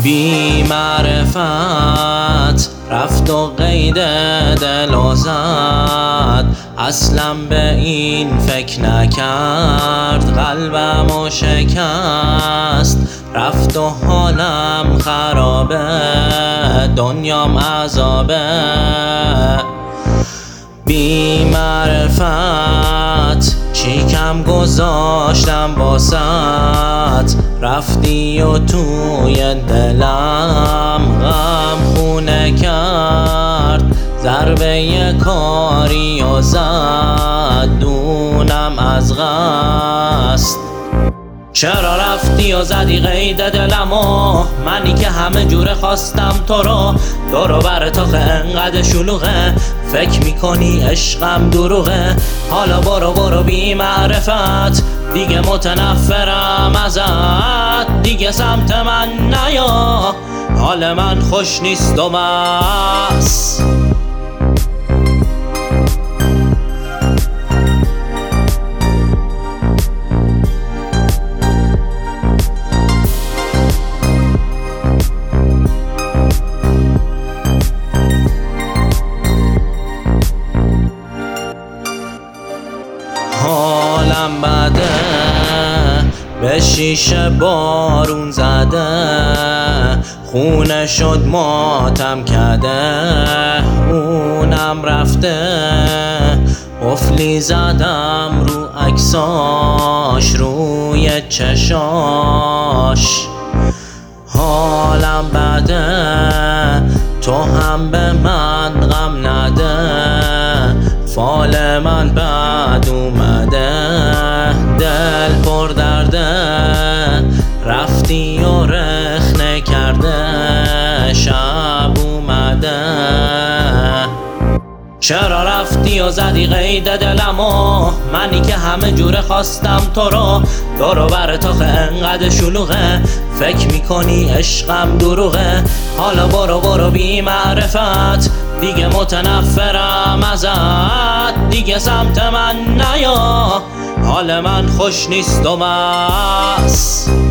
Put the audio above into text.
بی معرفت رفت و قید دل زد، اصلا به این فکر نکرد، قلبمو شکست، رفت و حالم خرابه، دنیام عذابه. بی معرفت چی کم گذاشتم واسط، رفتی و توی دلم غم خونه کرد، ضربه کاری و زد دونم از قصد. چرا رفتی و زدی قید دلمو، منی که همه جوره خواستم تو رو، دور و بر تاخه انقدر شلوغه، فکر میکنی عشقم دروغه. حالا برو بی معرفت، دیگه متنفرم ازت، دیگه سمت من نیا، حال من خوش نیست و بس. حالم بده، به شیشه بارون زده، خونه شد ماتم کده، اونم رفته، قفلی زدم رو عکساش، روی چشاش. حالم بده، تو هم به من غم نده، فال من بد اومده، دل پر درده، رفتی و رخنه کرده، شب اومده. چرا رفتی و زدی قید دلمو، منی که همه جوره خواستم تو رو، دور و بر تاخه انقدر شلوغه، فکر میکنی عشقم دروغه. حالا برو بی معرفت، دیگه متنفرم ازت، دیگه سمت من نیا، حال من خوش نیست و بس.